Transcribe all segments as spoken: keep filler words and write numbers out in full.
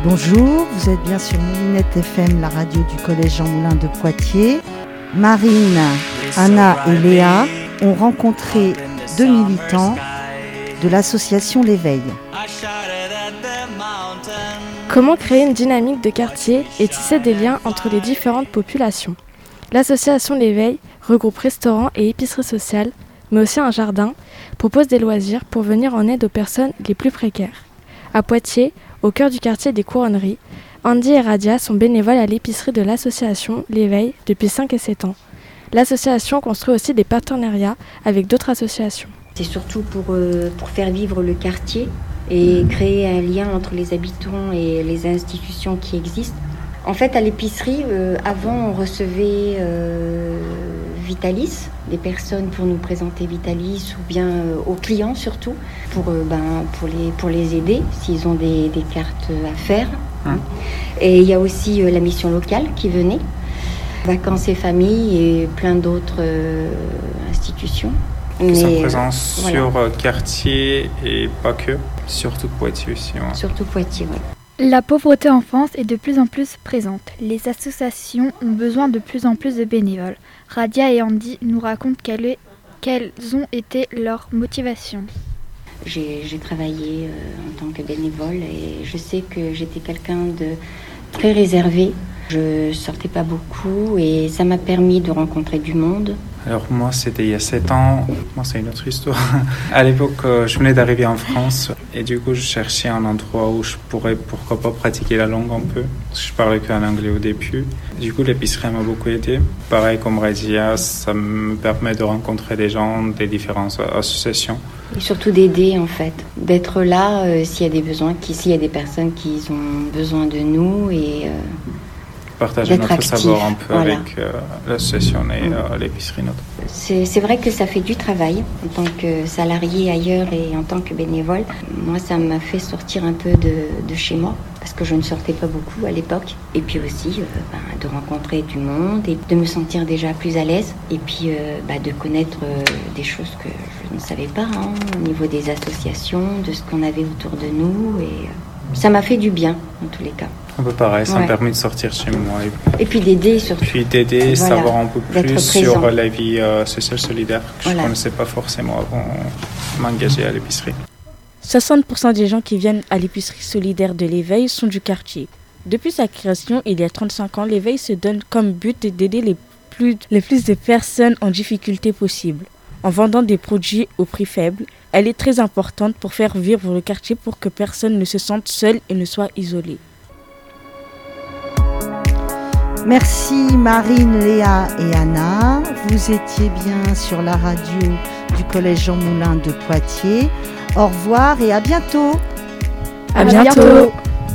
Bonjour, vous êtes bien sur Moulinette F M, la radio du collège Jean Moulin de Poitiers. Marine, Anna et Léa ont rencontré deux militants de l'association L'Éveil. Comment créer une dynamique de quartier et tisser des liens entre les différentes populations ? L'association L'Éveil regroupe restaurants et épiceries sociales, mais aussi un jardin, propose des loisirs pour venir en aide aux personnes les plus précaires. À Poitiers, au cœur du quartier des Couronneries, Andy et Radia sont bénévoles à l'épicerie de l'association L'Éveil depuis cinq et sept ans. L'association construit aussi des partenariats avec d'autres associations. C'est surtout pour, euh, pour faire vivre le quartier et créer un lien entre les habitants et les institutions qui existent. En fait, à l'épicerie, euh, avant, on recevait euh, Vitalis, des personnes pour nous présenter Vitalis, ou bien euh, aux clients surtout, pour, euh, ben, pour, les, pour les aider s'ils ont des, des cartes à faire. Hum. Et il y a aussi euh, la mission locale qui venait, Vacances et Familles et plein d'autres euh, institutions. Qui sont présents voilà. sur euh, quartier et pas que, surtout Poitiers aussi. Ouais. Surtout Poitiers, oui. La pauvreté en France est de plus en plus présente. Les associations ont besoin de plus en plus de bénévoles. Radia et Andy nous racontent quelle est, quelles ont été leurs motivations. J'ai, j'ai travaillé euh, en tant que bénévole et je sais que j'étais quelqu'un de très réservé. Je sortais pas beaucoup et ça m'a permis de rencontrer du monde. Alors moi, c'était il y a sept ans. Moi, c'est une autre histoire. À l'époque, je venais d'arriver en France et du coup, je cherchais un endroit où je pourrais, pourquoi pas, pratiquer la langue un peu. Parce que je parlais qu'en anglais au début. Du coup, l'épicerie m'a beaucoup aidé. Pareil comme Radia, ça me permet de rencontrer des gens des différentes associations. Et surtout d'aider, en fait. D'être là euh, s'il y a des besoins, qui, s'il y a des personnes qui ont besoin de nous et... Euh partager notre actif, savoir un peu voilà. avec euh, l'association et euh, l'épicerie notre. C'est, c'est vrai que ça fait du travail en tant que salarié ailleurs et en tant que bénévole. Moi, ça m'a fait sortir un peu de, de chez moi parce que je ne sortais pas beaucoup à l'époque. Et puis aussi euh, bah, de rencontrer du monde et de me sentir déjà plus à l'aise. Et puis euh, bah, de connaître euh, des choses que je ne savais pas hein, au niveau des associations, de ce qu'on avait autour de nous. Et euh, ça m'a fait du bien en tous les cas. Un peu pareil, ça ouais. m'a permis de sortir chez moi. Et, et puis d'aider surtout. Puis d'aider, voilà, savoir un peu plus sur la vie euh, sociale solidaire que voilà. je ne connaissais pas forcément avant de m'engager à l'épicerie. soixante pour cent des gens qui viennent à l'épicerie solidaire de l'Éveil sont du quartier. Depuis sa création, il y a trente-cinq ans, l'Éveil se donne comme but d'aider les plus, les plus de personnes en difficulté possible. En vendant des produits au prix faible, elle est très importante pour faire vivre le quartier pour que personne ne se sente seul et ne soit isolé. Merci Marine, Léa et Anna. Vous étiez bien sur la radio du collège Jean Moulin de Poitiers. Au revoir et à bientôt. À, à bientôt. bientôt.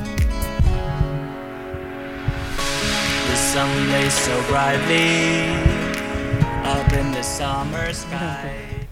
The sun lays so brightly up in the summer sky.